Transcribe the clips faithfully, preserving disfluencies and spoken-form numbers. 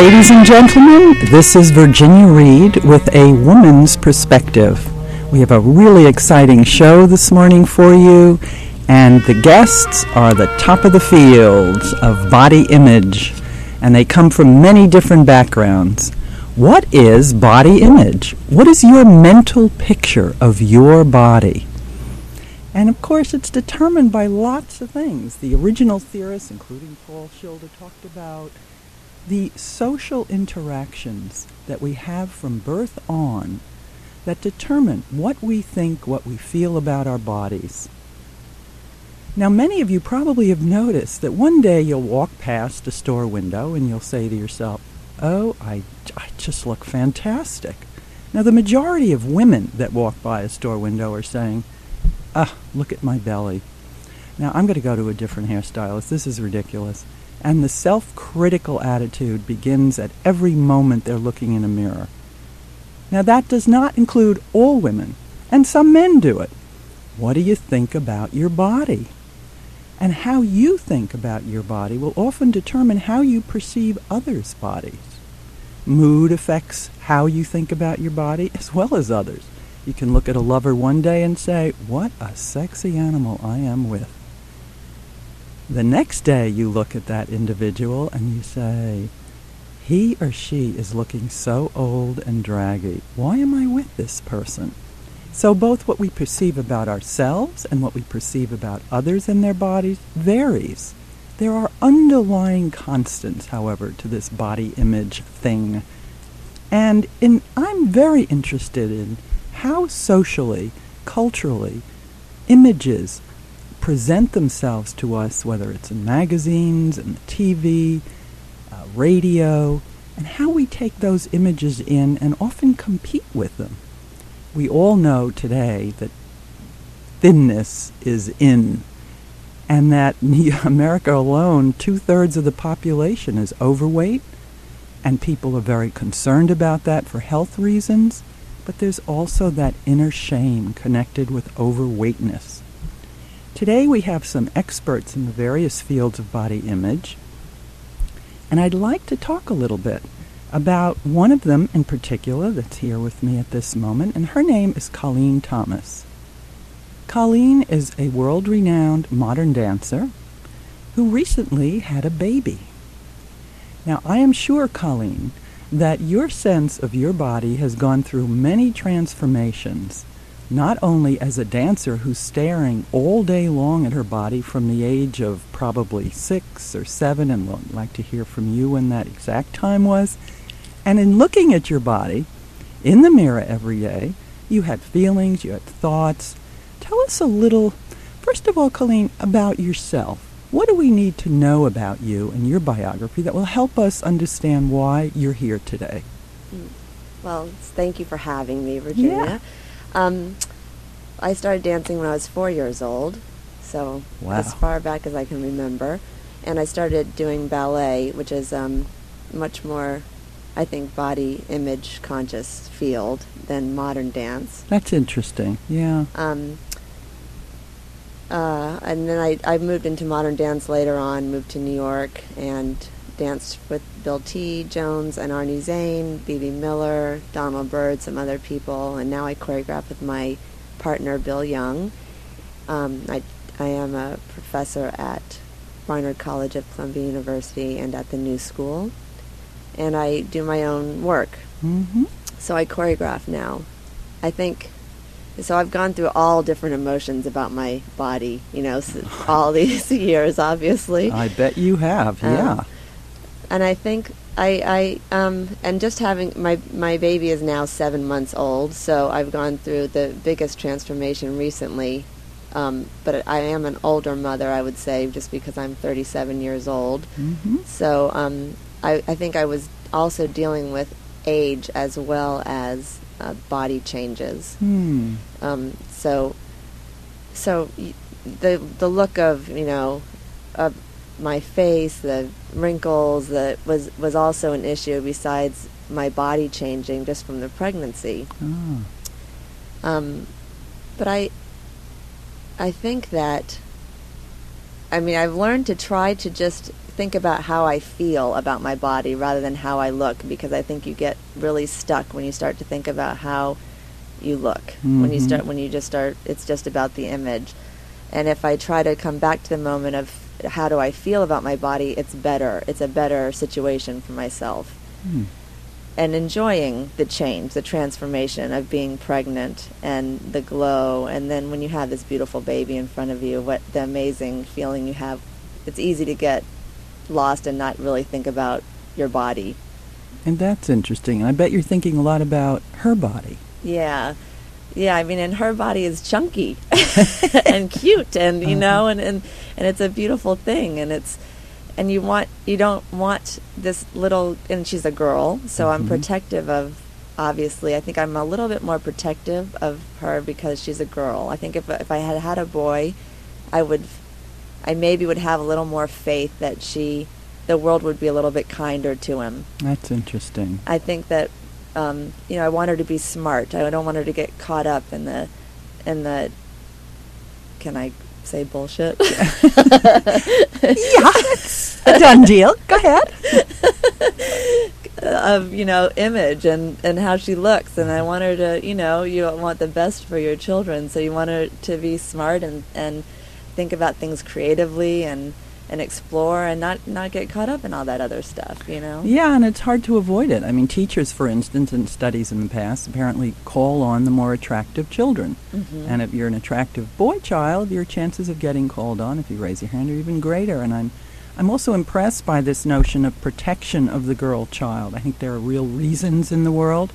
Ladies and gentlemen, this is Virginia Reed with a woman's perspective. We have a really exciting show this morning for you, and the guests are the top of the fields of body image, and they come from many different backgrounds. What is body image? What is your mental picture of your body? And of course, it's determined by lots of things. The original theorists, including Paul Schilder, talked about the social interactions that we have from birth on that determine what we think, what we feel about our bodies. Now, many of you probably have noticed that one day you'll walk past a store window and you'll say to yourself, oh, I, I just look fantastic. Now, the majority of women that walk by a store window are saying, ah, look at my belly. Now, I'm going to go to a different hairstylist. This is ridiculous. And the self-critical attitude begins at every moment they're looking in a mirror. Now, that does not include all women, and some men do it. What do you think about your body? And how you think about your body will often determine how you perceive others' bodies. Mood affects how you think about your body as well as others. You can look at a lover one day and say, what a sexy animal I am with. The next day you look at that individual and you say, he or she is looking so old and draggy. Why am I with this person? So both what we perceive about ourselves and what we perceive about others and their bodies varies. There are underlying constants, however, to this body image thing. And in, I'm very interested in how socially, culturally, images present themselves to us, whether it's in magazines, and the T V, uh, radio, and how we take those images in and often compete with them. We all know today that thinness is in, and that in America alone, two-thirds of the population is overweight, and people are very concerned about that for health reasons, but there's also that inner shame connected with overweightness. Today we have some experts in the various fields of body image, and I'd like to talk a little bit about one of them in particular that's here with me at this moment, and her name is Colleen Thomas. Colleen is a world-renowned modern dancer who recently had a baby. Now, I am sure, Colleen, that your sense of your body has gone through many transformations, not only as a dancer who's staring all day long at her body from the age of probably six or seven, and we'd like to hear from you when that exact time was, and in looking at your body in the mirror every day, you had feelings, you had thoughts. Tell us a little, first of all, Colleen, about yourself. What do we need to know about you and your biography that will help us understand why you're here today? Well, thank you for having me, Virginia. Yeah. Um, I started dancing when I was four years old, so wow. as far back as I can remember. And I started doing ballet, which is um, much more, I think, body image conscious field than modern dance. That's interesting, yeah. Um, uh, and then I, I moved into modern dance later on, moved to New York, and danced with Bill T. Jones and Arnie Zane, B B Miller, Donald Byrd, some other people, and now I choreograph with my partner, Bill Young. Um, I, I am a professor at Barnard College of Columbia University and at the New School, and I do my own work. Mm-hmm. So I choreograph now. I think, so I've gone through all different emotions about my body, you know, so all these years, obviously. I bet you have, Um, yeah. And I think I, I um, and just having, my, my baby is now seven months old, so I've gone through the biggest transformation recently. Um, but I am an older mother, I would say, just because I'm thirty-seven years old. Mm-hmm. So um, I, I think I was also dealing with age as well as uh, body changes. Hmm. Um, so, so y- the the look of, you know, of my face, the wrinkles, that was was also an issue besides my body changing just from the pregnancy. Ah. Um, but I, I think that I mean, I've learned to try to just think about how I feel about my body rather than how I look, because I think you get really stuck when you start to think about how you look. Mm-hmm. When you start, when you just start, it's just about the image. And if I try to come back to the moment of how do I feel about my body, it's better. It's a better situation for myself. Mm. And enjoying the change, the transformation of being pregnant and the glow. And then when you have this beautiful baby in front of you, what the amazing feeling you have. It's easy to get lost and not really think about your body. And that's interesting. I bet you're thinking a lot about her body. Yeah. Yeah, I mean, and her body is chunky and cute, and, you uh-huh. know, and, and, and it's a beautiful thing, and it's, and you want, you don't want this little, and she's a girl, so mm-hmm. I'm protective of, obviously, I think I'm a little bit more protective of her because she's a girl. I think if, if I had had a boy, I would, I maybe would have a little more faith that she, the world would be a little bit kinder to him. That's interesting. I think that, um, you know, I want her to be smart. I don't want her to get caught up in the, in the, can I say bullshit? Yeah, it's a done deal. Go ahead. Of, you know, image and, and how she looks. And I want her to, you know, you want the best for your children. So you want her to be smart and, and think about things creatively and, and explore and not, not get caught up in all that other stuff, you know? Yeah, and it's hard to avoid it. I mean, teachers, for instance, in studies in the past, apparently call on the more attractive children. Mm-hmm. And if you're an attractive boy child, your chances of getting called on, if you raise your hand, are even greater. And I'm I'm also impressed by this notion of protection of the girl child. I think there are real reasons in the world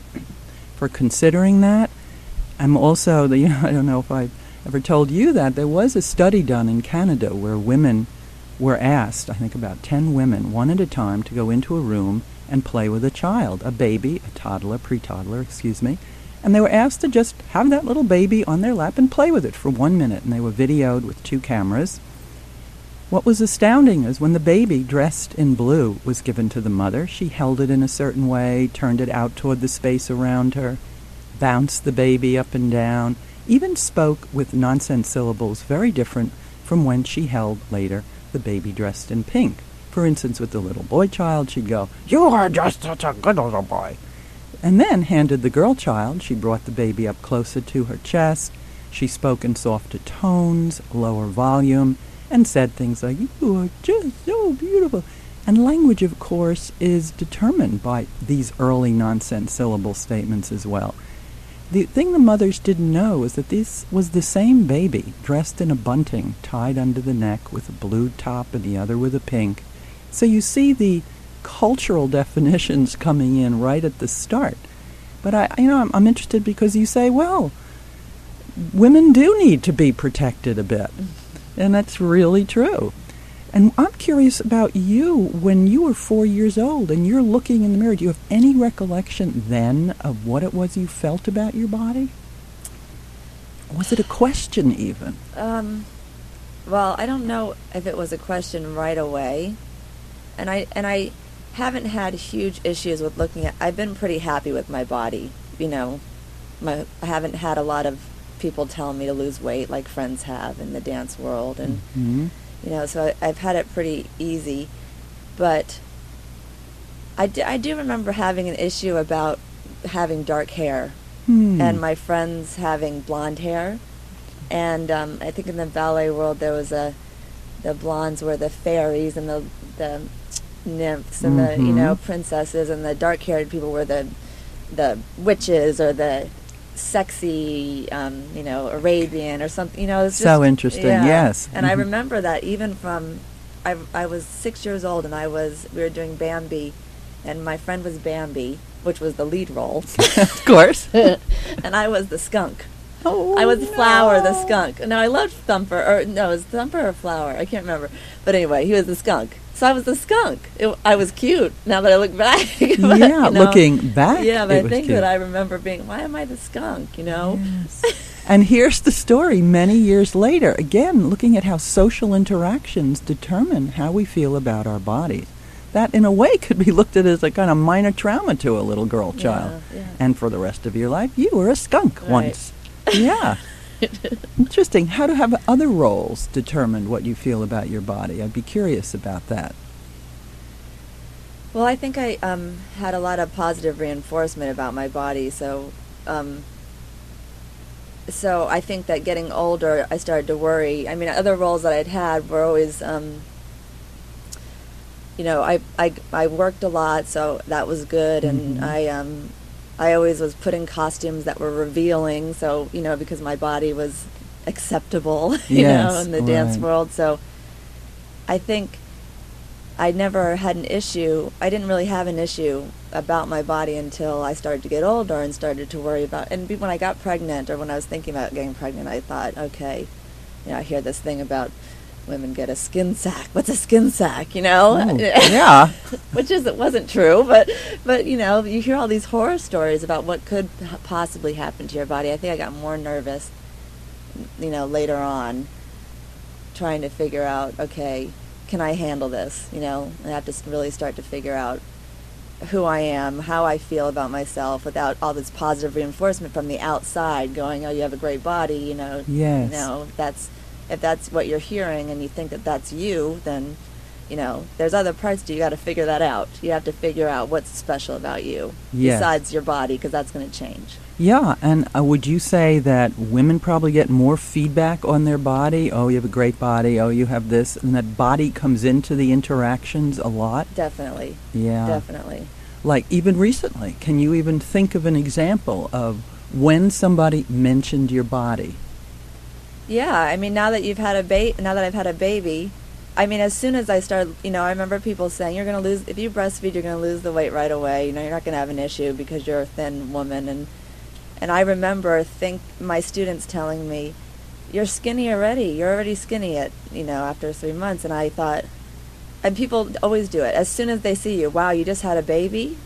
for considering that. I'm also, the, you know, I don't know if I've ever told you that, there was a study done in Canada where women were asked, I think about ten women, one at a time, to go into a room and play with a child, a baby, a toddler, pre-toddler, excuse me, and they were asked to just have that little baby on their lap and play with it for one minute, and they were videoed with two cameras. What was astounding is when the baby, dressed in blue, was given to the mother, she held it in a certain way, turned it out toward the space around her, bounced the baby up and down, even spoke with nonsense syllables very different from when she held later the baby dressed in pink. For instance, with the little boy child, she'd go, "You are just such a good little boy." And then handed the girl child, she brought the baby up closer to her chest. She spoke in softer tones, lower volume, and said things like, "You are just so beautiful." And language, of course, is determined by these early nonsense syllable statements as well. The thing the mothers didn't know is that this was the same baby, dressed in a bunting, tied under the neck with a blue top and the other with a pink. So you see the cultural definitions coming in right at the start. But I, you know, I'm, I'm interested because you say, well, women do need to be protected a bit. And that's really true. And I'm curious about you when you were four years old and you're looking in the mirror. Do you have any recollection then of what it was you felt about your body? Was it a question even? Um, well, I don't know if it was a question right away. And I and I haven't had huge issues with looking at... I've been pretty happy with my body. You know, my I haven't had a lot of people telling me to lose weight like friends have in the dance world. And... Mm-hmm. You know, so I, I've had it pretty easy, but I do, I do remember having an issue about having dark hair hmm. and my friends having blonde hair. And um, I think in the ballet world there was a, the blondes were the fairies and the the nymphs and mm-hmm. the, you know, princesses, and the dark-haired people were the the witches or the sexy, um, you know, Arabian or something, you know. It's just, so interesting, yeah. Yes. And mm-hmm. I remember that even from, I, I was six years old and I was, we were doing Bambi, and my friend was Bambi, which was the lead role. Of course. And I was the skunk. Oh, I was no. Flower the skunk. No, I loved Thumper, or no, it was Thumper or Flower, I can't remember. But anyway, he was the skunk. So I was the skunk. It, I was cute. Now that I look back, but, yeah, you know, looking back, yeah. But it I think cute. that I remember being, why am I the skunk? You know. Yes. And here's the story. Many years later, again, looking at how social interactions determine how we feel about our bodies. That, in a way, could be looked at as a kind of minor trauma to a little girl child. Yeah, yeah. And for the rest of your life, you were a skunk right. once. Yeah. Interesting. How do have other roles determined what you feel about your body? I'd be curious about that. Well, I think I um, had a lot of positive reinforcement about my body, so um, so I think that getting older, I started to worry. I mean, other roles that I'd had were always, um, you know, I, I, I worked a lot, so that was good, and mm-hmm. I um, I always was put in costumes that were revealing, so, you know, because my body was acceptable, you yes, know, in the right. dance world. So I think I never had an issue. I didn't really have an issue about my body until I started to get older and started to worry about, and when I got pregnant or when I was thinking about getting pregnant, I thought, okay, you know, I hear this thing about women get a skin sac. What's a skin sac, you know? Oh, yeah. Which is, it wasn't true, but, but, you know, you hear all these horror stories about what could possibly happen to your body. I think I got more nervous, you know, later on, trying to figure out, okay, can I handle this? You know, I have to really start to figure out who I am, how I feel about myself, without all this positive reinforcement from the outside going, oh, you have a great body, you know. Yes. You know, that's, if that's what you're hearing and you think that that's you, then, you know, there's other parts to you. You got to figure that out. You have to figure out what's special about you yes. besides your body, because that's going to change. Yeah, and uh, would you say that women probably get more feedback on their body? Oh, you have a great body. Oh, you have this. And that body comes into the interactions a lot? Definitely. Yeah. Definitely. Like even recently, can you even think of an example of when somebody mentioned your body? Yeah, I mean, now that you've had a ba- now that I've had a baby, I mean, as soon as I started, you know, I remember people saying, you're going to lose, if you breastfeed, you're going to lose the weight right away. You know, you're not going to have an issue because you're a thin woman. And and I remember think my students telling me, you're skinny already. You're already skinny at, you know, after three months. And I thought, and people always do it. As soon as they see you, wow, you just had a baby.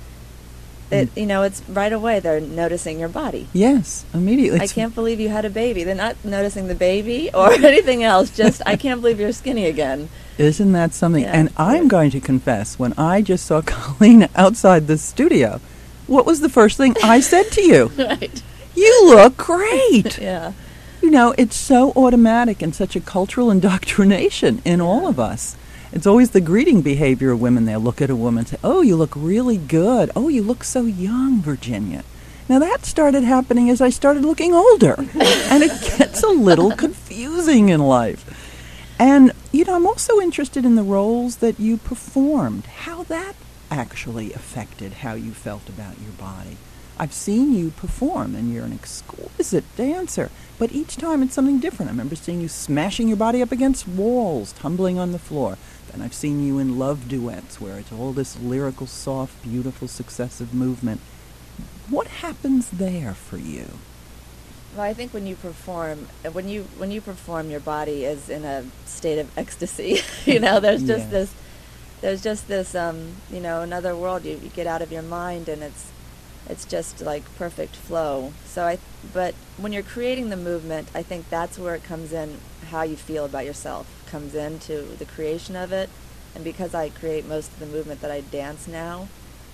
It, you know, it's right away they're noticing your body. Yes, immediately. I can't believe you had a baby. They're not noticing the baby or anything else. Just, I can't believe you're skinny again. Isn't that something? Yeah, and I'm yeah. going to confess, when I just saw Colleen outside the studio, what was the first thing I said to you? Right. You look great. Yeah. You know, it's so automatic and such a cultural indoctrination in yeah. all of us. It's always the greeting behavior of women. They'll look at a woman and say, oh, you look really good. Oh, you look so young, Virginia. Now, that started happening as I started looking older. And it gets a little confusing in life. And, you know, I'm also interested in the roles that you performed, how that actually affected how you felt about your body. I've seen you perform, and you're an exquisite dancer, but each time it's something different. I remember seeing you smashing your body up against walls, tumbling on the floor. Then I've seen you in love duets, where it's all this lyrical, soft, beautiful, successive movement. What happens there for you? Well, I think when you perform, when you when you perform, your body is in a state of ecstasy. you know, there's just yeah. this, there's just this, um, you know, another world. You, you get out of your mind, and it's. It's just like perfect flow. So I, but when you're creating the movement, I think that's where it comes in. How you feel about yourself comes into the creation of it, and because I create most of the movement that I dance now,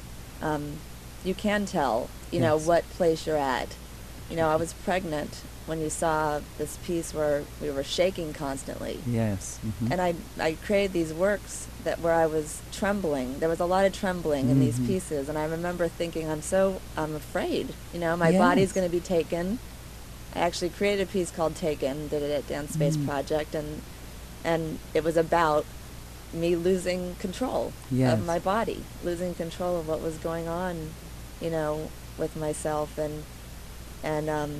um, you can tell, you yes. know, what place you're at. You know, I was pregnant when you saw this piece where we were shaking constantly. Yes. Mm-hmm. And I I created these works that where I was trembling. There was a lot of trembling in mm-hmm. these pieces, and I remember thinking, I'm so I'm afraid. You know, my yes. body's going to be taken. I actually created a piece called Taken, did it at Dance Space mm. Project, and and it was about me losing control yes. of my body, losing control of what was going on, you know, with myself, and and um,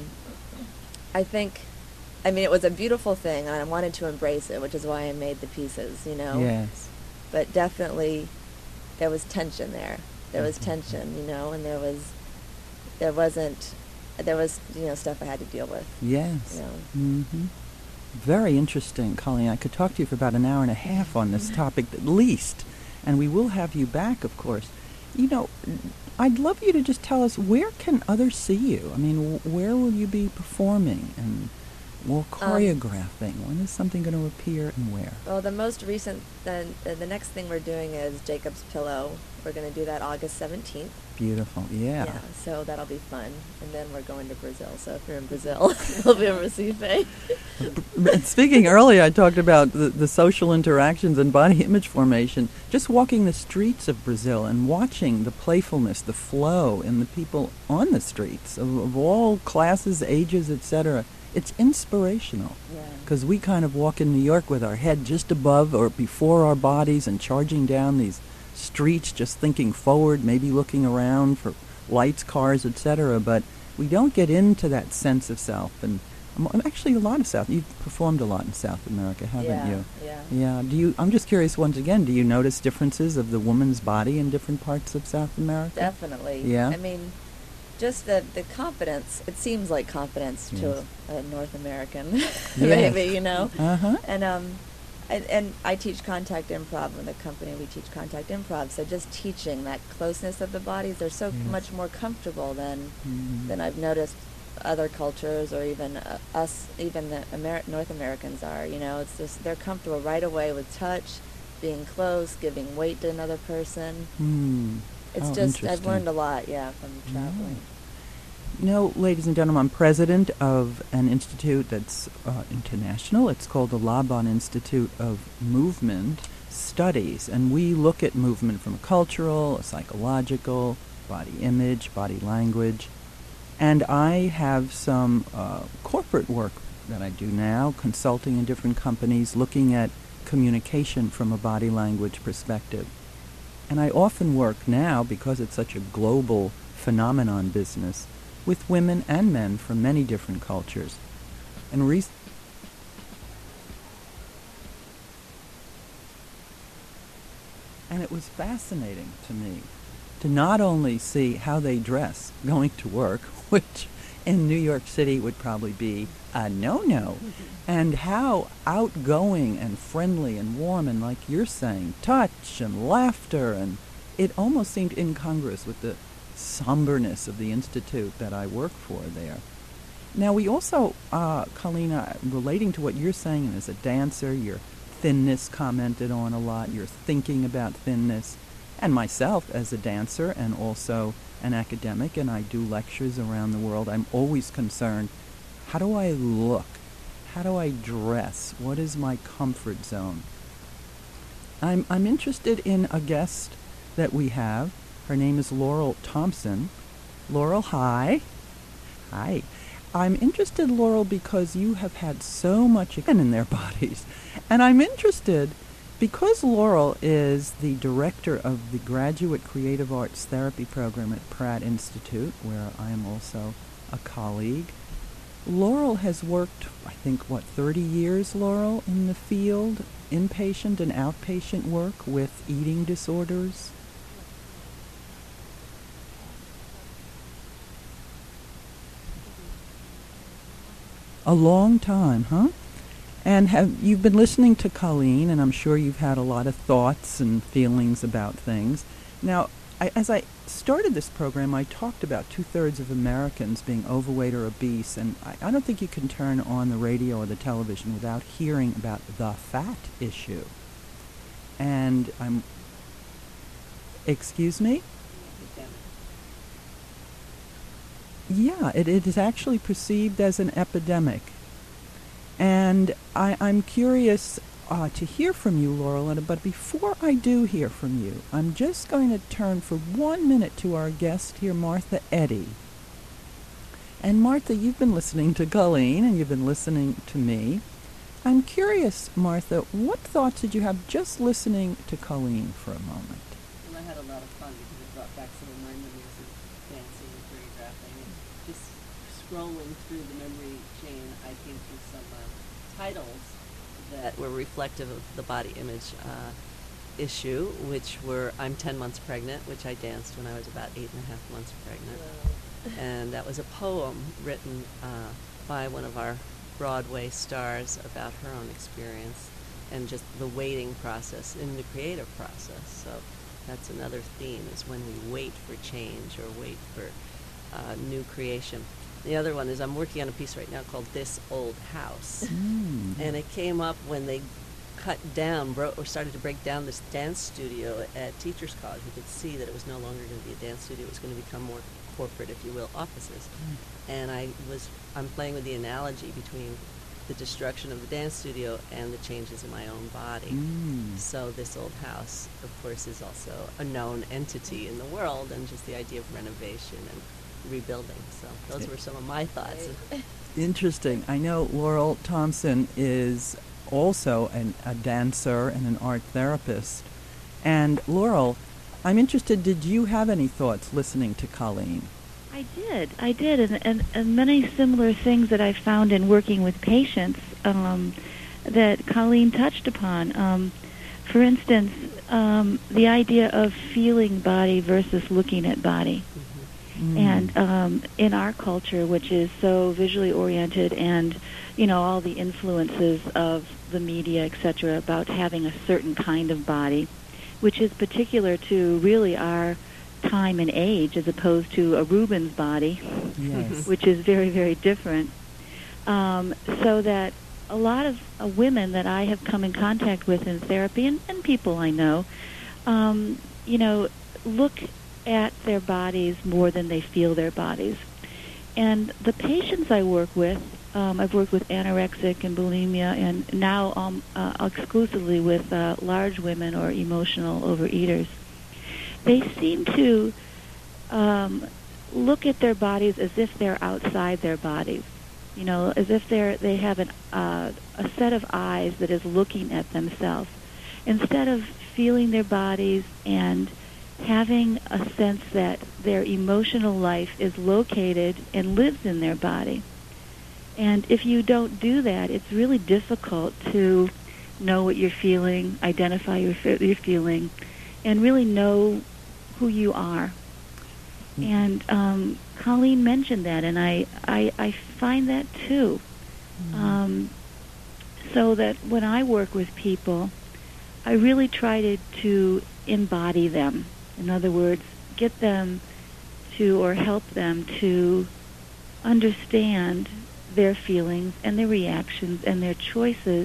I think, I mean, it was a beautiful thing, and I wanted to embrace it, which is why I made the pieces, you know. Yes. But definitely, there was tension there. There was Mm-hmm. tension, you know, and there was, there wasn't, there was, you know, stuff I had to deal with. Yes. You know. Mm-hmm. Very interesting, Colleen. I could talk to you for about an hour and a half on this topic at least, and we will have you back, of course. You know, I'd love you to just tell us, where can others see you? I mean, w- where will you be performing? And Or choreographing? Um, when is something going to appear and where? Well, the most recent, then uh, the next thing we're doing is Jacob's Pillow. We're going to do that August seventeenth. Beautiful, yeah. Yeah, so that'll be fun. And then we're going to Brazil. So if you're in Brazil, we'll be in Recife. Speaking earlier, I talked about the, the social interactions and body image formation. Just walking the streets of Brazil and watching the playfulness, the flow in the people on the streets of, of all classes, ages, et cetera. It's inspirational. Yeah. Because we kind of walk in New York with our head just above or before our bodies and charging down these streets, just thinking forward, maybe looking around for lights, cars, et cetera. But we don't get into that sense of self. And um, actually, a lot of South. You've performed a lot in South America, haven't yeah, you? Yeah. Yeah. Do you? I'm just curious. Once again, do you notice differences of the woman's body in different parts of South America? Definitely. Yeah. I mean, just the the confidence. It seems like confidence Yes. to a, a North American, Yes. maybe, you know. Uh huh. And um, and, and I teach contact improv in the company. We teach contact improv. So just teaching that closeness of the bodies, they're so Yes. much more comfortable than Mm-hmm. than I've noticed other cultures or even uh, us, even the Amer- North Americans are. You know, it's just they're comfortable right away with touch, being close, giving weight to another person. Hmm. It's Oh, just I've interesting. learned a lot, yeah, from traveling. You know, ladies and gentlemen, I'm president of an institute that's uh, international. It's called the Laban Institute of Movement Studies, and we look at movement from a cultural, a psychological, body image, body language. And I have some uh, corporate work that I do now, consulting in different companies, looking at communication from a body language perspective. And I often work now, because it's such a global phenomenon business, with women and men from many different cultures. And re- and it was fascinating to me to not only see how they dress going to work, which in New York City would probably be a no-no, and how outgoing and friendly and warm and, like you're saying, touch and laughter, and it almost seemed incongruous with the somberness of the institute that I work for there. Now, we also, uh, Colleen, uh, relating to what you're saying, and as a dancer, your thinness commented on a lot, your thinking about thinness, and myself as a dancer and also an academic, and I do lectures around the world, I'm always concerned, how do I look? How do I dress? What is my comfort zone? I'm, I'm interested in a guest that we have. Her name is Laurel Thompson. Laurel, hi. Hi. I'm interested, Laurel, because you have had so much in their bodies. And I'm interested because Laurel is the director of the Graduate Creative Arts Therapy Program at Pratt Institute, where I am also a colleague. Laurel has worked, I think, what, thirty years, Laurel, in the field, inpatient and outpatient work with eating disorders. A long time, huh? And have you've been listening to Colleen, and I'm sure you've had a lot of thoughts and feelings about things. Now, I, as I started this program, I talked about two-thirds of Americans being overweight or obese, and I, I don't think you can turn on the radio or the television without hearing about the fat issue. And I'm... Excuse me? Yeah, it, it is actually perceived as an epidemic. And I, I'm curious uh, to hear from you, Laurel, but before I do hear from you, I'm just going to turn for one minute to our guest here, Martha Eddy. And Martha, you've been listening to Colleen, and you've been listening to me. I'm curious, Martha, what thoughts did you have just listening to Colleen for a moment? Well, I had a lot of fun because it brought back some of my memories of dancing and choreographing. And just scrolling through the memory chain, I came through some uh, titles that were reflective of the body image uh, issue, which were I'm ten months pregnant, which I danced when I was about eight and a half months pregnant. Wow. And that was a poem written uh, by one of our Broadway stars about her own experience and just the waiting process in the creative process. So that's another theme, is when we wait for change or wait for uh, new creation. The other one is I'm working on a piece right now called This Old House. Mm. And it came up when they cut down, broke, or started to break down this dance studio at Teachers College. We could see that it was no longer going to be a dance studio. It was going to become more corporate, if you will, offices. Mm. And I was, I'm playing with the analogy between the destruction of the dance studio and the changes in my own body. Mm. So This Old House, of course, is also a known entity in the world, and just the idea of renovation and rebuilding. So those were some of my thoughts. Interesting. I know Laurel Thompson is also an, a dancer and an art therapist. And Laurel, I'm interested, did you have any thoughts listening to Colleen? I did. I did. And, and, and many similar things that I found in working with patients um, that Colleen touched upon. Um, for instance, um, the idea of feeling body versus looking at body. Mm. And um, in our culture, which is so visually oriented and, you know, all the influences of the media, et cetera, about having a certain kind of body, which is particular to really our time and age as opposed to a Rubens body, yes. which is very, very different. Um, so that a lot of uh, women that I have come in contact with in therapy, and, and people I know, um, you know, look at their bodies more than they feel their bodies. And the patients I work with, um, I've worked with anorexic and bulimia, and now um, uh, exclusively with uh, large women or emotional overeaters. They seem to um, look at their bodies as if they're outside their bodies, you know, as if they're they have an, uh, a set of eyes that is looking at themselves, instead of feeling their bodies and having a sense that their emotional life is located and lives in their body. And if you don't do that, it's really difficult to know what you're feeling, identify your, your feeling, and really know who you are. Mm-hmm. And um, Colleen mentioned that, and I, I, I find that too. Mm-hmm. Um, so that when I work with people, I really try to, to embody them. In other words, get them to, or help them to understand their feelings and their reactions and their choices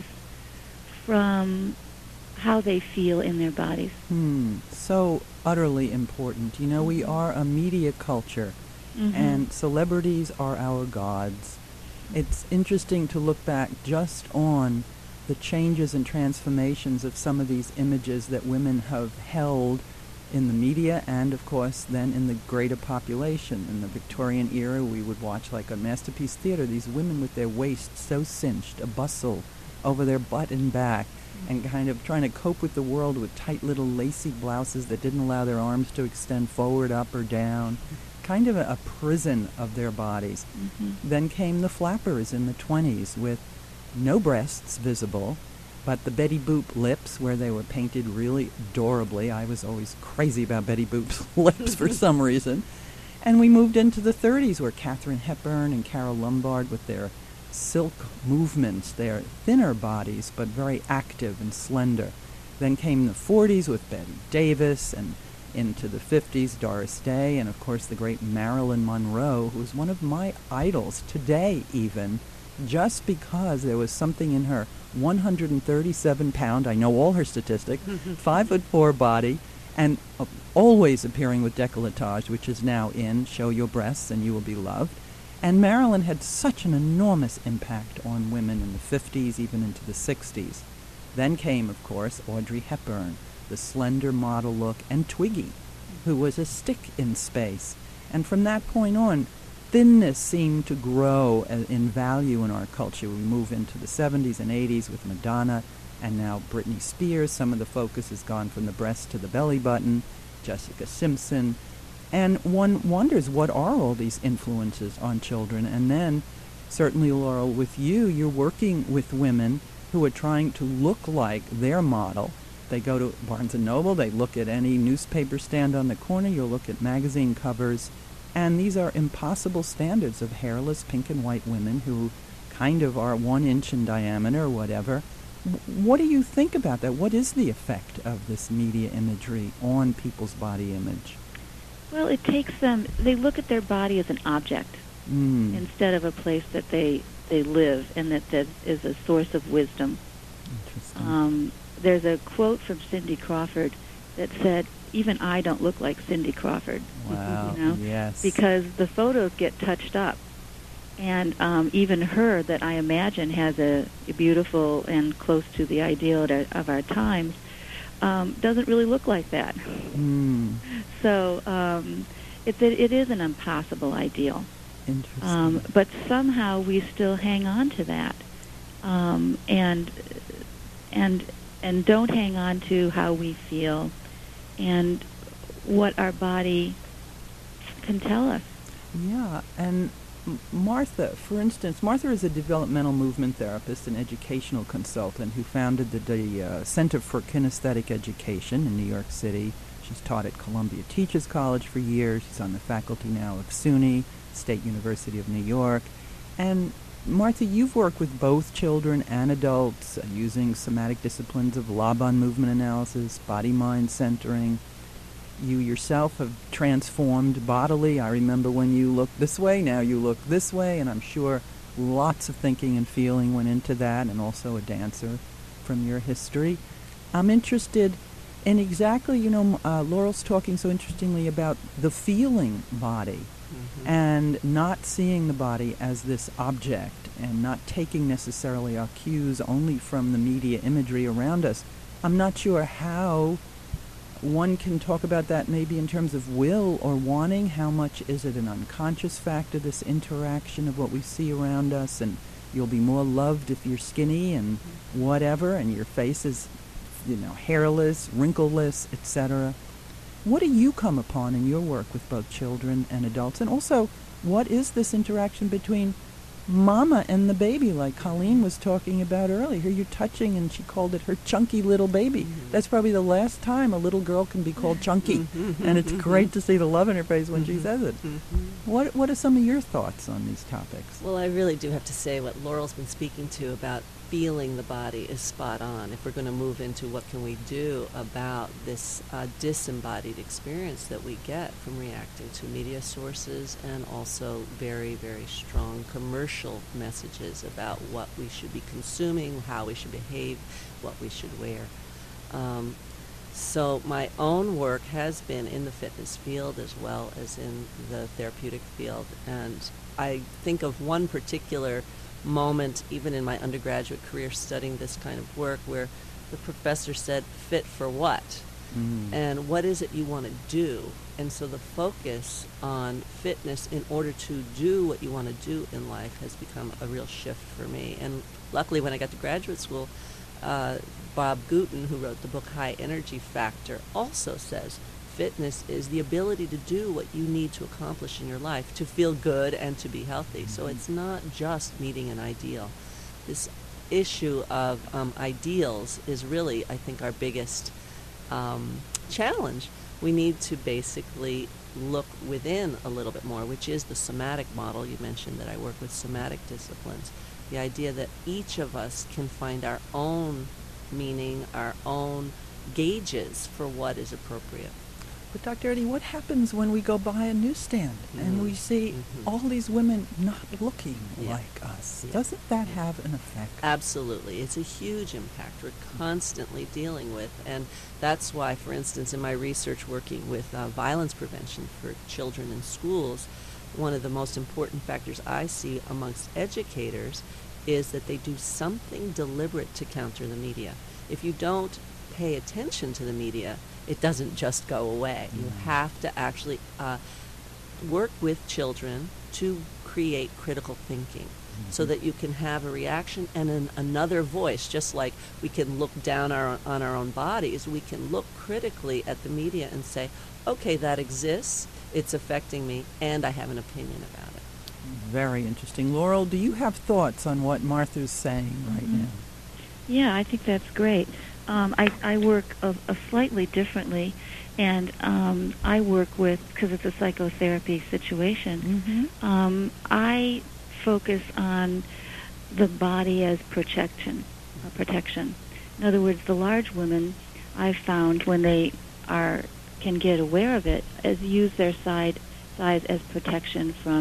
from how they feel in their bodies. Hmm. So utterly important. You know, we are a media culture, mm-hmm. and celebrities are our gods. It's interesting to look back just on the changes and transformations of some of these images that women have held in the media, and of course then in the greater population. In the Victorian era, we would watch like a Masterpiece Theater, these women with their waists so cinched, a bustle over their butt and back, and kind of trying to cope with the world with tight little lacy blouses that didn't allow their arms to extend forward, up, or down, kind of a, a prison of their bodies. Mm-hmm. Then came the flappers in the twenties with no breasts visible, but the Betty Boop lips, where they were painted really adorably. I was always crazy about Betty Boop's lips for some reason. And we moved into the thirties, where Katharine Hepburn and Carole Lombard, with their silk movements, their thinner bodies, but very active and slender. Then came the forties with Betty Davis, and into the fifties, Doris Day, and of course the great Marilyn Monroe, who was one of my idols today even, just because there was something in her one hundred thirty-seven pound, I know all her statistics, five foot four body, and uh, always appearing with décolletage, which is now in, show your breasts and you will be loved. And Marilyn had such an enormous impact on women in the fifties, even into the sixties. Then came, of course, Audrey Hepburn, the slender model look, and Twiggy, who was a stick in space. And from that point on, thinness seemed to grow in value in our culture. We move into the seventies and eighties with Madonna, and now Britney Spears. Some of the focus has gone from the breast to the belly button, Jessica Simpson. And one wonders, what are all these influences on children? And then, certainly, Laurel, with you, you're working with women who are trying to look like their model. They go to Barnes and Noble, they look at any newspaper stand on the corner, you'll look at magazine covers, and these are impossible standards of hairless pink and white women who kind of are one inch in diameter or whatever. What do you think about that? What is the effect of this media imagery on people's body image? Well, it takes them, they look at their body as an object. Mm. instead of a place that they they live and that, that is a source of wisdom. Interesting. Um, there's a quote from Cindy Crawford that said, "Even I don't look like Cindy Crawford." Wow. You know, Yes. because the photos get touched up, and um, even her, that I imagine has a, a beautiful and close to the ideal of, of our times, um, doesn't really look like that. Mm. So um, it's it, it is an impossible ideal. Interesting. Um, but somehow we still hang on to that, um, and and and don't hang on to how we feel and what our body can tell us. Yeah, and M- Martha, for instance, Martha is a developmental movement therapist and educational consultant who founded the, the uh, Center for Kinesthetic Education in New York City. She's taught at Columbia Teachers College for years. She's on the faculty now of SUNY, State University of New York. And Martha, you've worked with both children and adults uh, using somatic disciplines of Laban movement analysis, body-mind centering. You yourself have transformed bodily. I remember when you looked this way, now you look this way, and I'm sure lots of thinking and feeling went into that, and also a dancer from your history. I'm interested in exactly, you know, uh, Laurel's talking so interestingly about the feeling body. Mm-hmm. And not seeing the body as this object and not taking necessarily our cues only from the media imagery around us. I'm not sure how one can talk about that maybe in terms of will or wanting. How much is it an unconscious factor, this interaction of what we see around us, and you'll be more loved if you're skinny and whatever, and your face is, you know, hairless, wrinkleless, et cetera. What do you come upon in your work with both children and adults? And also, what is this interaction between mama and the baby, like Colleen was talking about earlier? Here you're touching, and she called it her chunky little baby. Mm-hmm. That's probably the last time a little girl can be called chunky. Mm-hmm. And it's great to see the love in her face when mm-hmm. she says it. Mm-hmm. What What are some of your thoughts on these topics? Well, I really do have to say what Laurel's been speaking to about feeling the body is spot on. If we're going to move into what can we do about this uh, disembodied experience that we get from reacting to media sources and also very, very strong commercial messages about what we should be consuming, how we should behave, what we should wear. Um, so my own work has been in the fitness field as well as in the therapeutic field, and I think of one particular moment, even in my undergraduate career studying this kind of work, where the professor said, fit for what? Mm. And what is it you want to do? And so the focus on fitness in order to do what you want to do in life has become a real shift for me. And luckily, when I got to graduate school, uh, Bob Gooten, who wrote the book High Energy Factor, also says fitness is the ability to do what you need to accomplish in your life to feel good and to be healthy. Mm-hmm. So it's not just meeting an ideal. This issue of um, ideals is really, I think, our biggest um, challenge. We need to basically look within a little bit more, which is the somatic model. You mentioned that I work with somatic disciplines. The idea that each of us can find our own meaning, our own gauges for what is appropriate. But Doctor Eddy, what happens when we go by a newsstand mm-hmm. and we see mm-hmm. all these women not looking yeah. like us? Yeah. Doesn't that have an effect? Absolutely. It's a huge impact we're constantly dealing with. And that's why, for instance, in my research working with uh, violence prevention for children in schools, one of the most important factors I see amongst educators is that they do something deliberate to counter the media. If you don't pay attention to the media, it doesn't just go away. Mm-hmm. You have to actually uh, work with children to create critical thinking mm-hmm. so that you can have a reaction and an, another voice. Just like we can look down our, on our own bodies, we can look critically at the media and say, okay, that exists, it's affecting me, and I have an opinion about it. Very interesting. Laurel, do you have thoughts on what Martha's saying right mm-hmm. now? Yeah, I think that's great. Um, I, I work a, a slightly differently, and um, I work with, because it's a psychotherapy situation, mm-hmm. um, I focus on the body as protection. Uh, protection. In other words, the large women, I've found, when they are can get aware of it, as use their side size as protection from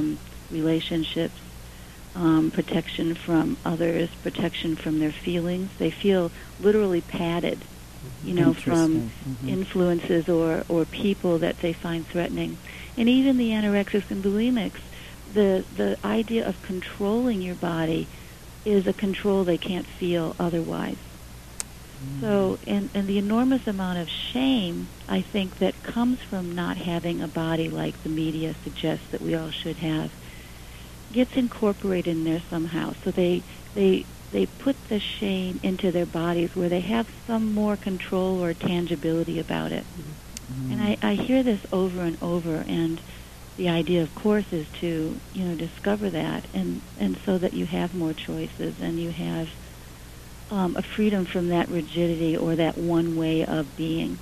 relationships, um, protection from others, protection from their feelings. They feel literally padded, you know, from mm-hmm. influences or, or people that they find threatening. And even the anorexics and bulimics, the, the idea of controlling your body is a control they can't feel otherwise. Mm. So, and, and the enormous amount of shame, I think, that comes from not having a body like the media suggests that we all should have, gets incorporated in there somehow. So they they they put the shame into their bodies where they have some more control or tangibility about it. Mm. And I, I hear this over and over, and the idea, of course, is to, you know, discover that, and, and so that you have more choices and you have um, a freedom from that rigidity or that one way of being.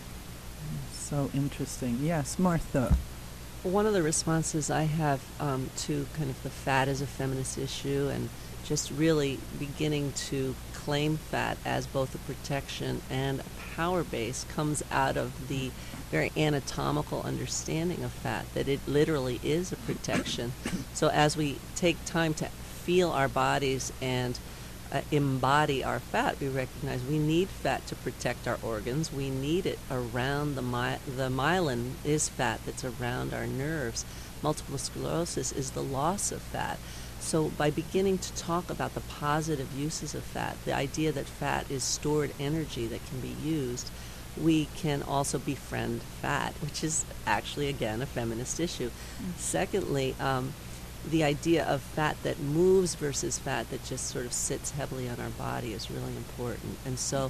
So interesting. Yes, Martha. One of the responses I have um, to kind of the fat as a feminist issue and just really beginning to claim fat as both a protection and a power base comes out of the very anatomical understanding of fat, that it literally is a protection. So as we take time to feel our bodies and uh, embody our fat, we recognize we need fat to protect our organs. We need it around the my- the myelin is fat that's around our nerves. Multiple sclerosis is the loss of fat. So by beginning to talk about the positive uses of fat, the idea that fat is stored energy that can be used, we can also befriend fat, which is actually, again, a feminist issue. Mm-hmm. Secondly, um, the idea of fat that moves versus fat that just sort of sits heavily on our body is really important. And so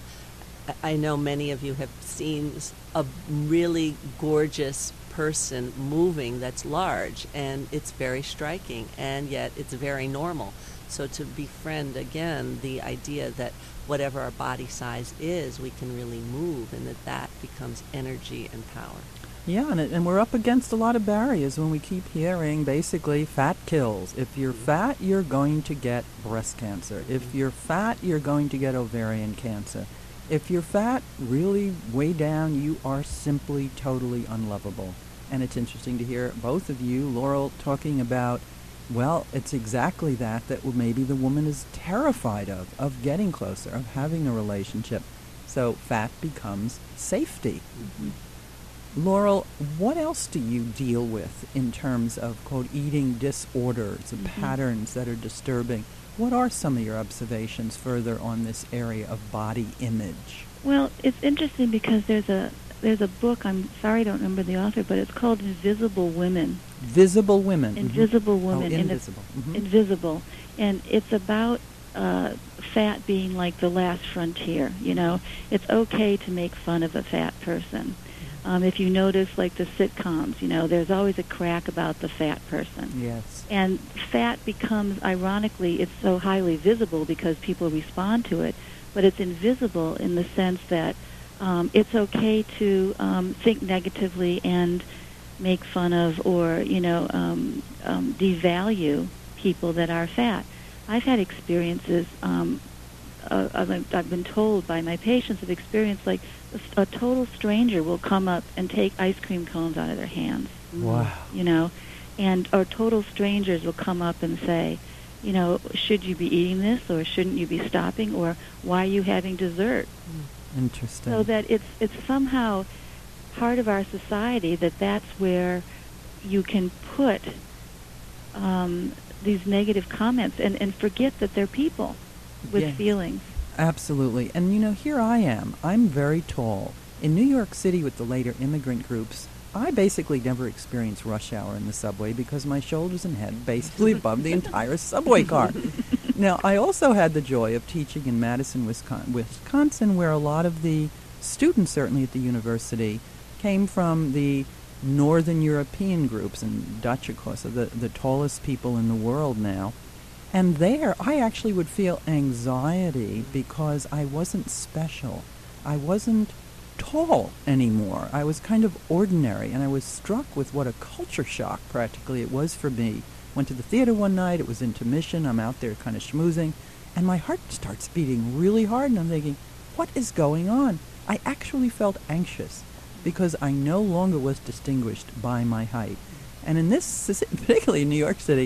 I know many of you have seen a really gorgeous person moving that's large, and it's very striking, and yet it's very normal. So to befriend, again, the idea that whatever our body size is, we can really move, and that that becomes energy and power. Yeah, and, it, and we're up against a lot of barriers when we keep hearing, basically, fat kills. If you're mm-hmm. fat, you're going to get breast cancer. If mm-hmm. you're fat, you're going to get ovarian cancer. If you're fat, really way down, you are simply totally unlovable. And it's interesting to hear both of you, Laurel, talking about, well, it's exactly that, that maybe the woman is terrified of, of getting closer, of having a relationship. So fat becomes safety. Mm-hmm. Laurel, what else do you deal with in terms of, quote, eating disorders, and mm-hmm. patterns that are disturbing? What are some of your observations further on this area of body image? Well, it's interesting because there's a there's a book, I'm sorry I don't remember the author, but it's called Invisible Women. Visible Women. Invisible mm-hmm. Women. Oh, invisible. And mm-hmm. Invisible. And it's about uh, fat being like the last frontier, you know. It's okay to make fun of a fat person. Um, if you notice, like the sitcoms, you know, there's always a crack about the fat person. Yes. And fat becomes, ironically, it's so highly visible because people respond to it, but it's invisible in the sense that um, it's okay to um, think negatively and make fun of or, you know, um, um, devalue people that are fat. I've had experiences, um, uh, I've, I've been told by my patients of experience, like a, a total stranger will come up and take ice cream cones out of their hands. Wow. You know, and or total strangers will come up and say, you know, should you be eating this or shouldn't you be stopping, or why are you having dessert? Interesting. So that it's it's somehow part of our society that that's where you can put um, these negative comments and, and forget that they're people with yes. feelings. Absolutely. And, you know, here I am. I'm very tall. In New York City with the later immigrant groups, I basically never experienced rush hour in the subway because my shoulders and head basically above the entire subway car. Now, I also had the joy of teaching in Madison, Wisconsin, Wisconsin, where a lot of the students, certainly at the university, came from the Northern European groups, and Dutch, of course, are the, the tallest people in the world now. And there, I actually would feel anxiety because I wasn't special. I wasn't tall anymore. I was kind of ordinary, and I was struck with what a culture shock, practically, it was for me. Went to the theater one night, it was intermission, I'm out there kind of schmoozing, and my heart starts beating really hard, and I'm thinking, what is going on? I actually felt anxious because I no longer was distinguished by my height. And in this, particularly in New York City,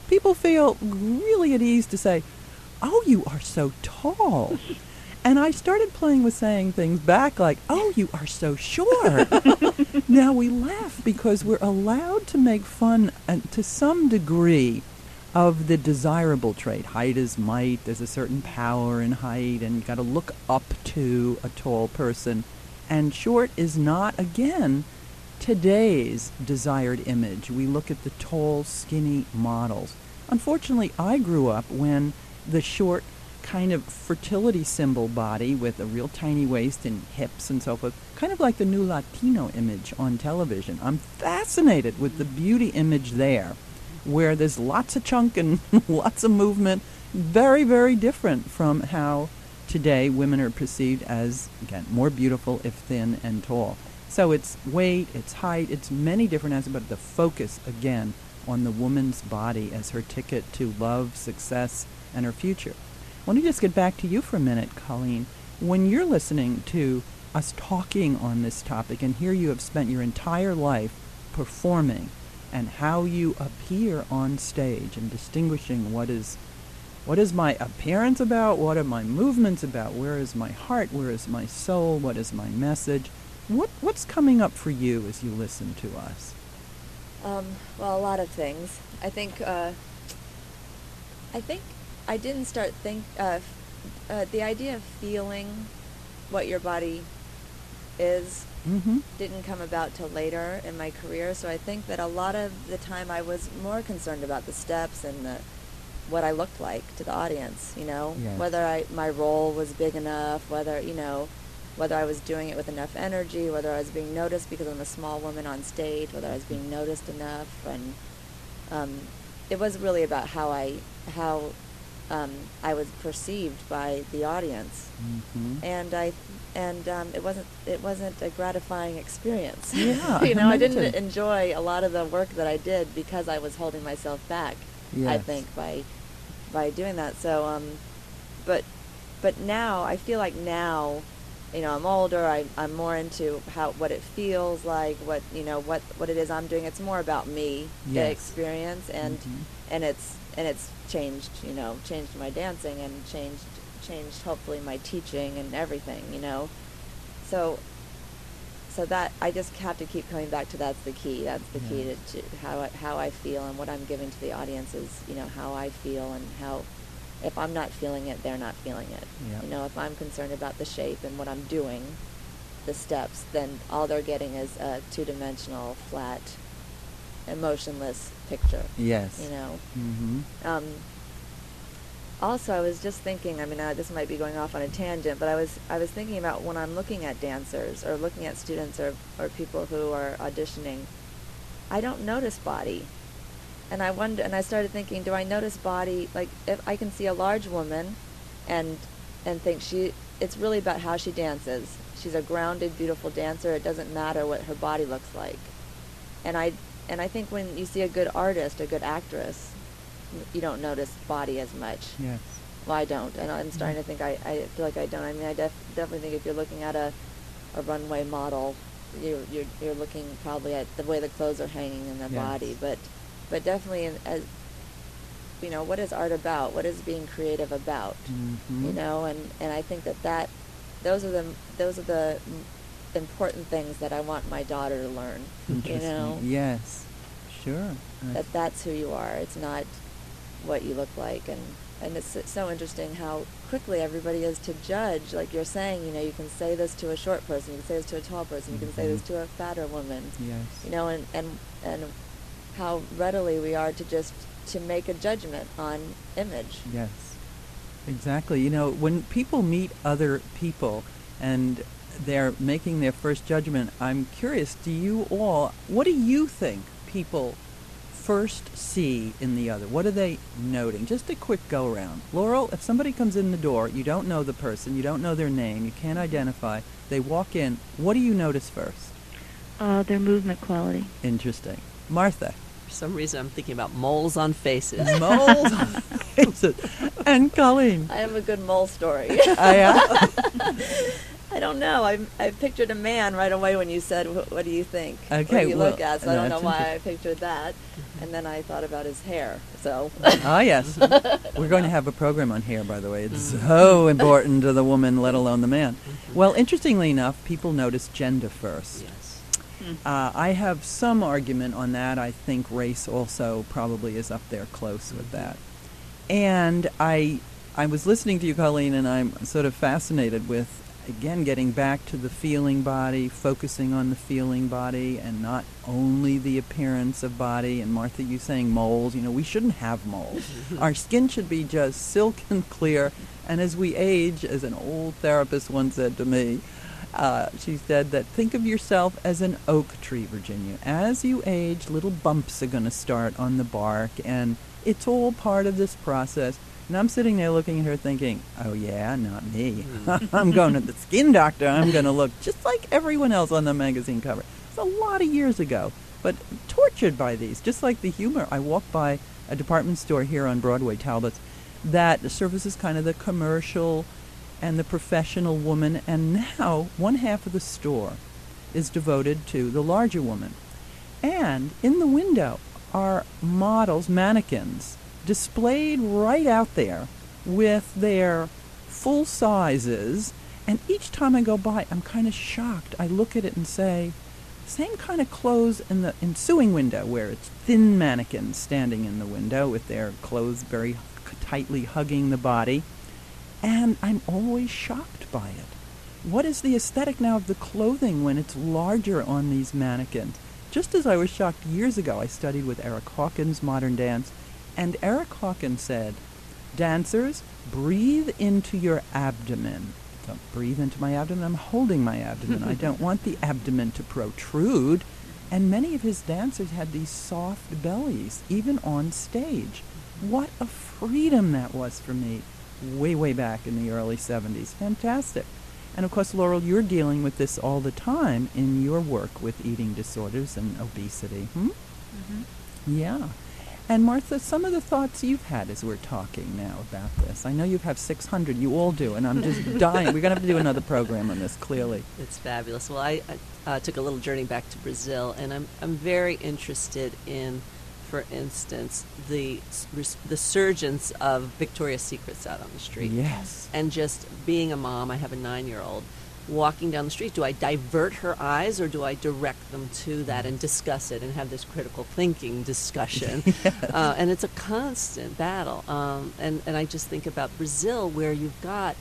people feel really at ease to say, oh, you are so tall. And I started playing with saying things back like, oh, you are so short. Now we laugh because we're allowed to make fun, uh, to some degree, of the desirable trait. Height is might. There's a certain power in height, and you got to look up to a tall person. And short is not, again, today's desired image. We look at the tall, skinny models. Unfortunately, I grew up when the short kind of fertility symbol body with a real tiny waist and hips and so forth, kind of like the new Latino image on television. I'm fascinated with the beauty image there, where there's lots of chunk and lots of movement, very, very different from how today women are perceived as, again, more beautiful if thin and tall. So it's weight, it's height, it's many different aspects, but the focus, again, on the woman's body as her ticket to love, success, and her future. I want to just get back to you for a minute, Colleen. When you're listening to us talking on this topic, and here you have spent your entire life performing, and how you appear on stage and distinguishing what is what is my appearance about, what are my movements about, where is my heart, where is my soul, what is my message, what what's coming up for you as you listen to us? Um, well, a lot of things. I think uh, I think I didn't start think uh, uh, the idea of feeling what your body is mm-hmm. didn't come about till later in my career. So I think that a lot of the time I was more concerned about the steps and the what I looked like to the audience. You know, yes. whether I my role was big enough, whether you know. whether I was doing it with enough energy, whether I was being noticed because I'm a small woman on stage, whether I was being noticed enough, and um, it was really about how I how um, I was perceived by the audience, mm-hmm. and I and um, it wasn't it wasn't a gratifying experience. Yeah, you know, I didn't enjoy a lot of the work that I did because I was holding myself back. Yes. I think by by doing that. So, um, but but now I feel like now. You know, I'm older. I, I'm more into how what it feels like, what you know, what, what it is I'm doing. It's more about me, yes. the experience, and mm-hmm. and it's and it's changed. You know, changed my dancing and changed changed hopefully my teaching and everything. You know, so so that I just have to keep coming back to that's the key. That's the yeah. key to, to how I, how I feel and what I'm giving to the audience is you know how I feel and how. If I'm not feeling it, they're not feeling it. Yep. You know, if I'm concerned about the shape and what I'm doing, the steps, then all they're getting is a two-dimensional, flat, emotionless picture. Yes. You know. Mm-hmm. Um, also, I was just thinking. I mean, uh, this might be going off on a tangent, but I was I was thinking about when I'm looking at dancers or looking at students or or people who are auditioning, I don't notice body. And I wonder, and I started thinking, do I notice body? Like, if I can see a large woman, and and think she, it's really about how she dances. She's a grounded, beautiful dancer. It doesn't matter what her body looks like. And I, and I think when you see a good artist, a good actress, you don't notice body as much. Yes. Well, I don't, and I'm starting to think I, I feel like I don't. I mean, I def, definitely think if you're looking at a, a runway model, you you're you're looking probably at the way the clothes are hanging in their yes. body, but. But definitely, in, as you know, what is art about? What is being creative about? Mm-hmm. You know, and, and I think that, that those are the those are the important things that I want my daughter to learn. You know, yes, sure. That that's who you are. It's not what you look like, and and it's, it's so interesting how quickly everybody is to judge. Like you're saying, you know, you can say this to a short person, you can say this to a tall person, mm-hmm. you can say this to a fatter woman. Yes. You know, and and and. how readily we are to just to make a judgment on image. Yes, exactly. You know, when people meet other people and they're making their first judgment, I'm curious, do you all, what do you think people first see in the other? What are they noting? Just a quick go around. Laurel, if somebody comes in the door, you don't know the person, you don't know their name, you can't identify, they walk in, what do you notice first? Uh, their movement quality. Interesting. Martha. For some reason, I'm thinking about moles on faces. Moles on faces. And Colleen. I have a good mole story. I am. I don't know. I I pictured a man right away when you said, "What, what do you think? Okay, what do you well, look at?" So I don't know that's why I interesting. pictured that. And then I thought about his hair. So Ah, yes. We're going to have a program on hair, by the way. It's so important to the woman, let alone the man. Well, interestingly enough, people notice gender first. Yes. Uh, I have some argument on that. I think race also probably is up there close with that. And I, I was listening to you, Colleen, and I'm sort of fascinated with, again, getting back to the feeling body, focusing on the feeling body and not only the appearance of body. And Martha, you saying moles, you know, we shouldn't have moles. Our skin should be just silken clear. And as we age, as an old therapist once said to me, uh, she said that think of yourself as an oak tree, Virginia. As you age, little bumps are going to start on the bark, and it's all part of this process. And I'm sitting there looking at her thinking, oh, yeah, not me. I'm going to the skin doctor. I'm going to look just like everyone else on the magazine cover. It's a lot of years ago, but tortured by these. Just like the humor. I walked by a department store here on Broadway, Talbot's, that services kind of the commercial and the professional woman. And now one half of the store is devoted to the larger woman. And in the window are models, mannequins, displayed right out there with their full sizes, and each time I go by I'm kind of shocked. I look at it and say, same kind of clothes in the ensuing window where it's thin mannequins standing in the window with their clothes very tightly hugging the body, and I'm always shocked by it. What is the aesthetic now of the clothing when it's larger on these mannequins? Just as I was shocked years ago, I studied with Eric Hawkins, modern dance, and Eric Hawkins said, dancers, breathe into your abdomen. Don't breathe into my abdomen. I'm holding my abdomen. I don't want the abdomen to protrude. And many of his dancers had these soft bellies, even on stage. What a freedom that was for me way, way back in the early seventies. Fantastic. And of course, Laurel, you're dealing with this all the time in your work with eating disorders and obesity. Hmm? Mm-hmm. Yeah. And Martha, some of the thoughts you've had as we're talking now about this. I know you have six hundred. You all do, and I'm just dying. We're going to have to do another program on this, clearly. It's fabulous. Well, I, I uh, took a little journey back to Brazil, and I'm I'm very interested in, for instance, the the surgence of Victoria's Secrets out on the street. Yes. And just being a mom, I have a nine-year-old, walking down the street. Do I divert her eyes or do I direct them to that and discuss it and have this critical thinking discussion? Yes. uh, and it's a constant battle. Um, and, and I just think about Brazil, where you've got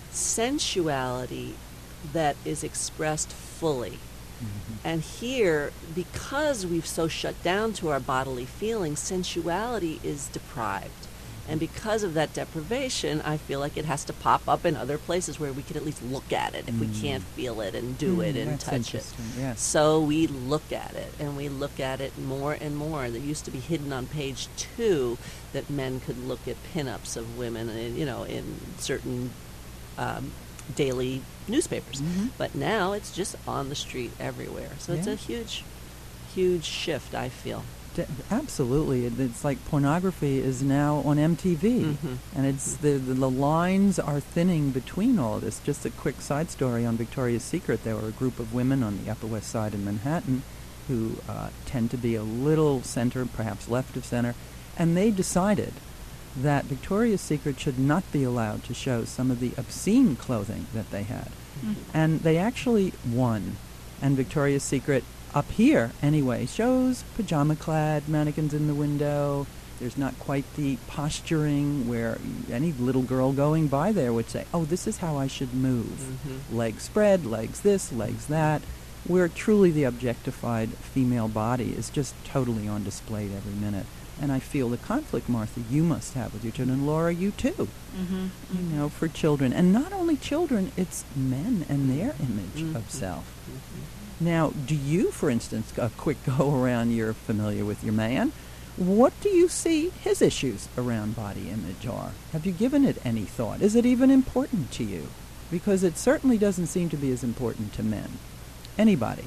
sensuality that is expressed fully. Mm-hmm. And here, because we've so shut down to our bodily feelings, sensuality is deprived. And because of that deprivation, I feel like it has to pop up in other places where we could at least look at it if mm. we can't feel it and do mm, it and touch it. Yes. So we look at it, and we look at it more and more. There used to be hidden on page two that men could look at pinups of women, in, you know, in certain um, daily newspapers. Mm-hmm. But now it's just on the street everywhere. So yeah. It's a huge, huge shift, I feel. Absolutely. It's like pornography is now on M T V. Mm-hmm. And it's the, the the lines are thinning between all of this. Just a quick side story on Victoria's Secret. There were a group of women on the Upper West Side in Manhattan who uh, tend to be a little center, perhaps left of center, and they decided that Victoria's Secret should not be allowed to show some of the obscene clothing that they had. Mm-hmm. And they actually won. And Victoria's Secret, up here, anyway, shows pajama-clad mannequins in the window. There's not quite the posturing where any little girl going by there would say, oh, this is how I should move. Mm-hmm. Legs spread, legs this, legs that. Where truly the objectified female body is just totally on display every minute. And I feel the conflict, Martha, you must have with your children. And Laura, you too. Mm-hmm. You know, for children. And not only children, it's men and their image mm-hmm. of self. Mm-hmm. Now, do you, for instance, a quick go around, you're familiar with your man, what do you see his issues around body image are? Have you given it any thought? Is it even important to you? Because it certainly doesn't seem to be as important to men. Anybody?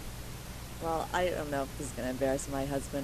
Well, I don't know if this is going to embarrass my husband,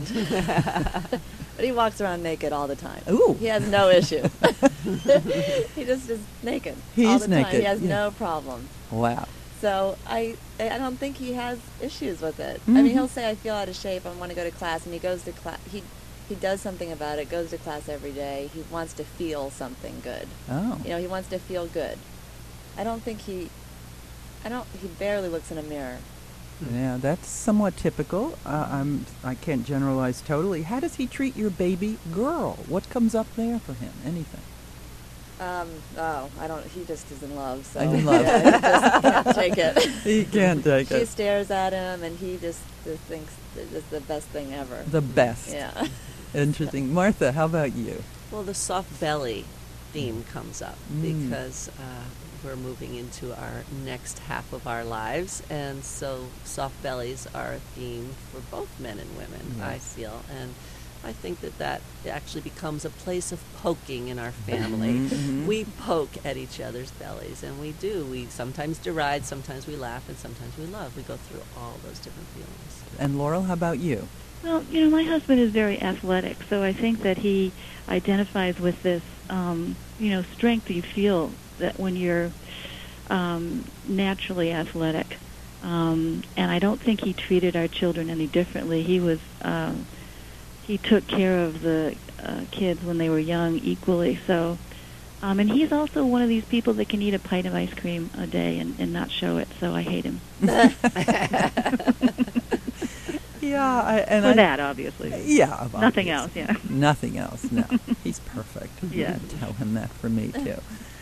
but he walks around naked all the time. Ooh. He has no issue. He just is naked He's all the naked. time. He has yeah. no problem. Wow. So I I don't think he has issues with it. Mm-hmm. I mean, he'll say I feel out of shape. I want to go to class, and he goes to class. He he does something about it. Goes to class every day. He wants to feel something good. Oh. You know, he wants to feel good. I don't think he. I don't. He barely looks in a mirror. Yeah, that's somewhat typical. Uh, I'm. I can't generalize totally. How does he treat your baby girl? What comes up there for him? Anything? Um. Oh, I don't. He just is in love. So In love. Yeah, he just can't take it. He can't take She it. stares at him, and he just, just thinks it's just the best thing ever. The best. Yeah. Interesting. Martha, how about you? Well, the soft belly theme comes up Mm. because uh, we're moving into our next half of our lives, and so soft bellies are a theme for both men and women, I Yes. feel. And I think that that actually becomes a place of poking in our family. Mhm. We poke at each other's bellies, and we do. We sometimes deride, sometimes we laugh, and sometimes we love. We go through all those different feelings. And Laurel, how about you? Well, you know, my husband is very athletic, so I think that he identifies with this, um, you know, strength you feel that when you're um, naturally athletic. Um, and I don't think he treated our children any differently. He was, um, he took care of the uh, kids when they were young equally. So, um, and he's also one of these people that can eat a pint of ice cream a day and, and not show it. So I hate him Yeah, I, and for I, that, obviously. Yeah, Nothing obviously. else, yeah. Nothing else. No, he's perfect. Yeah. Tell him that for me too.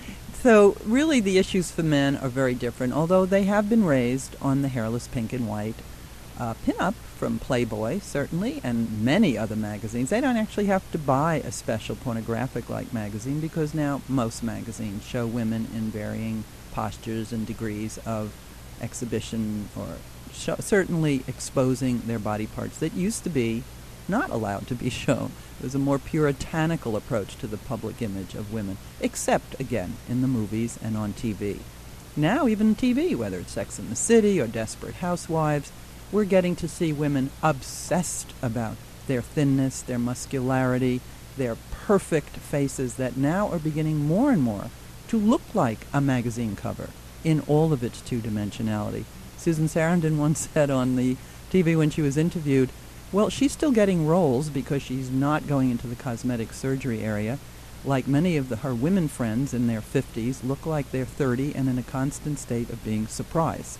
So really, the issues for men are very different. Although they have been raised on the hairless pink and white uh, pinup from Playboy, certainly, and many other magazines. They don't actually have to buy a special pornographic-like magazine because now most magazines show women in varying postures and degrees of exhibition or Show, certainly exposing their body parts that used to be not allowed to be shown. It was a more puritanical approach to the public image of women, except, again, in the movies and on T V. Now, even T V, whether it's Sex and the City or Desperate Housewives, we're getting to see women obsessed about their thinness, their muscularity, their perfect faces that now are beginning more and more to look like a magazine cover in all of its two-dimensionality. Susan Sarandon once said on the T V when she was interviewed, well, she's still getting roles because she's not going into the cosmetic surgery area. Like many of the, her women friends in their fifties look like they're thirty and in a constant state of being surprised.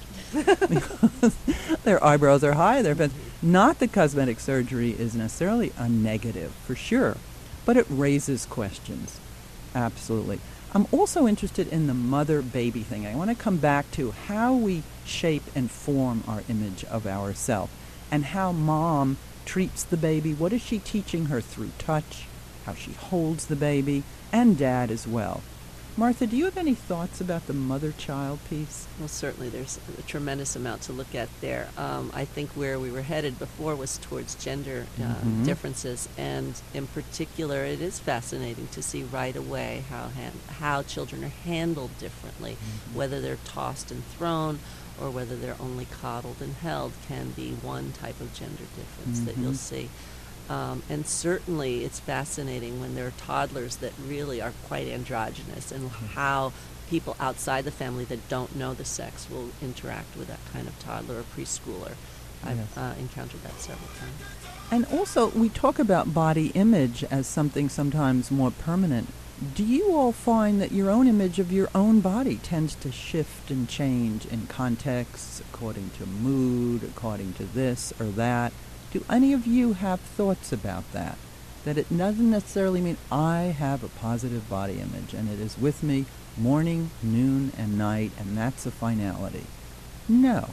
Because their eyebrows are high, their face. Not that cosmetic surgery is necessarily a negative, for sure, but it raises questions. Absolutely. I'm also interested in the mother-baby thing. I want to come back to how we shape and form our image of ourselves and how mom treats the baby. What is she teaching her through touch, how she holds the baby, and dad as well. Martha, do you have any thoughts about the mother-child piece? Well, certainly there's a tremendous amount to look at there. Um, I think where we were headed before was towards gender uh, Mhm. differences, and in particular, it is fascinating to see right away how han- how children are handled differently, Mhm. whether they're tossed and thrown or whether they're only coddled and held can be one type of gender difference that you'll Mhm. see. Um, and certainly it's fascinating when there are toddlers that really are quite androgynous and how people outside the family that don't know the sex will interact with that kind of toddler or preschooler. I've Yes. uh, encountered that several times. And also, we talk about body image as something sometimes more permanent. Do you all find that your own image of your own body tends to shift and change in contexts, according to mood, according to this or that? Do any of you have thoughts about that? That it doesn't necessarily mean I have a positive body image and it is with me morning, noon, and night, and that's a finality. No.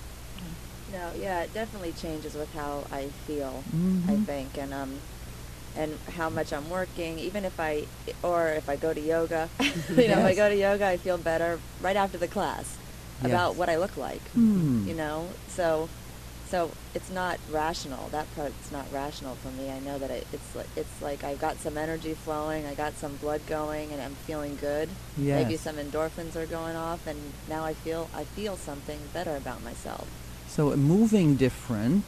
No, yeah, it definitely changes with how I feel, I Mhm. think, and um, and how much I'm working. Even if I, or if I go to yoga, you know, if I Yes. go to yoga, I feel better right after the class about Yes. what I look like. Hmm. You know, so so it's not rational. That part's not rational for me. I know that it, it's like it's like I've got some energy flowing, I got some blood going, and I'm feeling good. Maybe Yes. some endorphins are going off, and now I feel I feel something better about myself. So moving different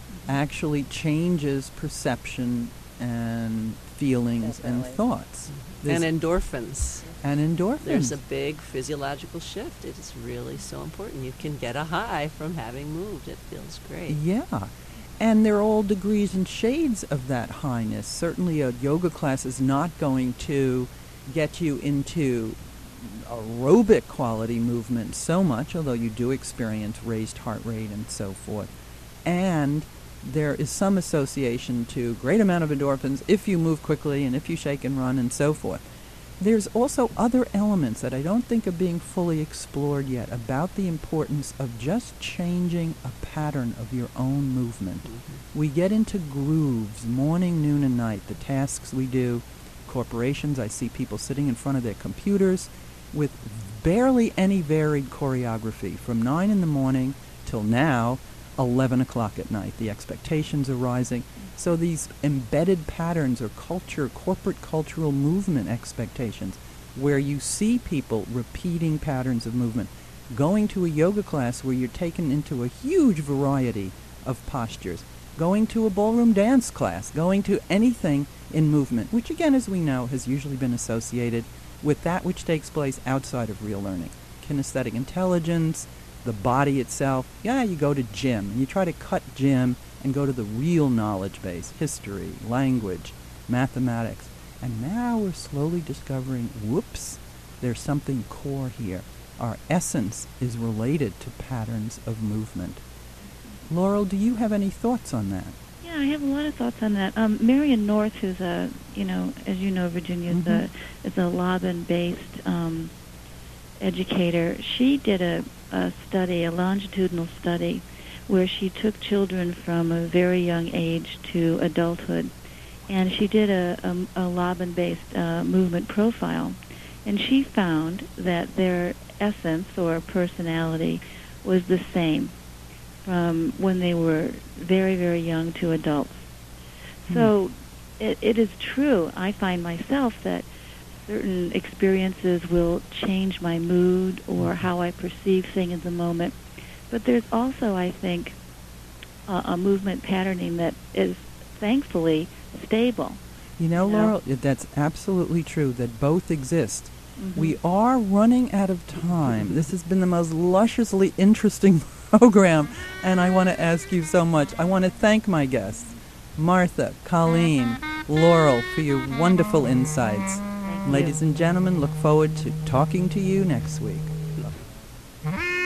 actually changes perception and feelings and Definitely. thoughts. Mhm. There's- And endorphins. and endorphins. There's a big physiological shift. It is really so important. You can get a high from having moved. It feels great. Yeah. And there are all degrees and shades of that highness. Certainly a yoga class is not going to get you into aerobic quality movement so much, although you do experience raised heart rate and so forth. And there is some association to great amount of endorphins if you move quickly and if you shake and run and so forth. There's also other elements that I don't think are being fully explored yet about the importance of just changing a pattern of your own movement. Mm-hmm. We get into grooves, morning, noon, and night, the tasks we do. Corporations, I see people sitting in front of their computers with barely any varied choreography from nine in the morning till now, eleven o'clock at night. The expectations are rising. So these embedded patterns or culture, corporate cultural movement expectations, where you see people repeating patterns of movement, going to a yoga class where you're taken into a huge variety of postures, going to a ballroom dance class, going to anything in movement, which again, as we know, has usually been associated with that which takes place outside of real learning. Kinesthetic intelligence, the body itself. Yeah, you go to gym, and you try to cut gym and go to the real knowledge base, history, language, mathematics. And now we're slowly discovering, whoops, there's something core here. Our essence is related to patterns of movement. Laurel, do you have any thoughts on that? Yeah, I have a lot of thoughts on that. Um, Marion North, who's a, you know, as you know, Virginia, is Mhm. a is a Laban-based um, educator. She did a, a study, a longitudinal study, where she took children from a very young age to adulthood, and she did a, a, a Laban-based uh, movement profile, and she found that their essence or personality was the same from when they were very, very young to adults. Hmm. So it, it is true. I find myself that certain experiences will change my mood or how I perceive things in the moment. But there's also, I think, uh, a movement patterning that is thankfully stable. You know, You know? Laurel, that's absolutely true, that both exist. Mm-hmm. We are running out of time. This has been the most lusciously interesting program, and I want to ask you so much. I want to thank my guests, Martha, Colleen, Laurel, for your wonderful insights. Thank you. Ladies and gentlemen, look forward to talking to you next week. Thank you.